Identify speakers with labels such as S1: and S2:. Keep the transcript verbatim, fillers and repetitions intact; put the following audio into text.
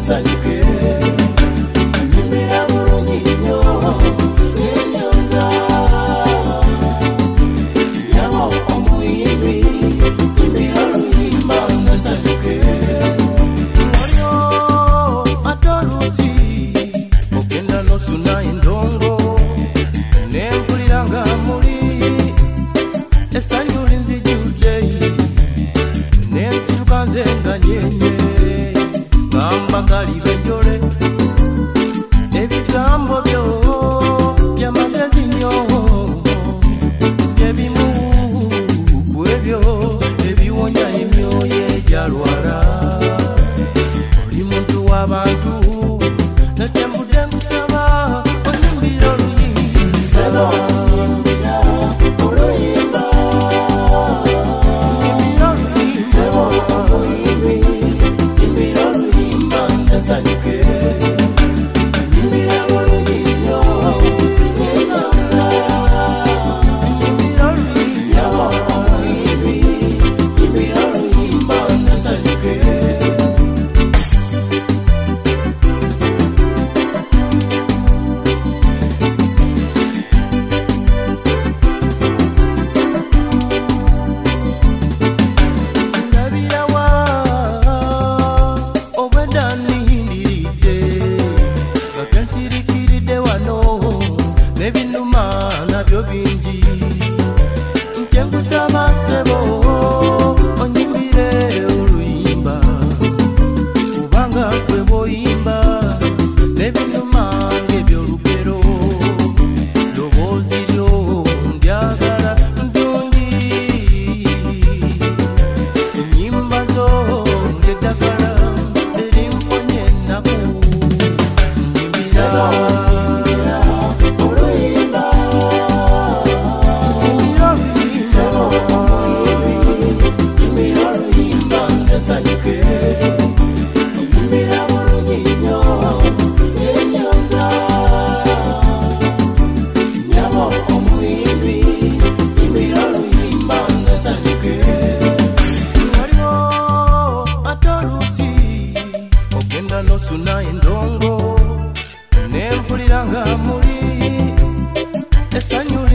S1: nsanyuke nyumira bulungi nnyo enyoza nyama omuyimbi imbira oluyimba nsanyuke moyo atolusi ogenda nosuna endongo nempuliranga muli esanyu linzijudde nensiruka nze nga nyenye ngamba kalibe njole ebigambo byo byamagezi nnyo ebimu ku ebyo ebiwonya emyoyo egyalwala oli muntu w'abantu nakyembudde nkusaba onyimbira oluyimba nebinuma nabyo bingi nkyenkusaba ssebo onyimbire oluyimba kubanga gwe bw'oyimba nebinuma ng'ebyolugero ddoboozi lyo ndyagala ddungi ennyimba zo ng'eddagala erimponya ennaku nyimbira nosuna endongo nempuliranga muli esanyu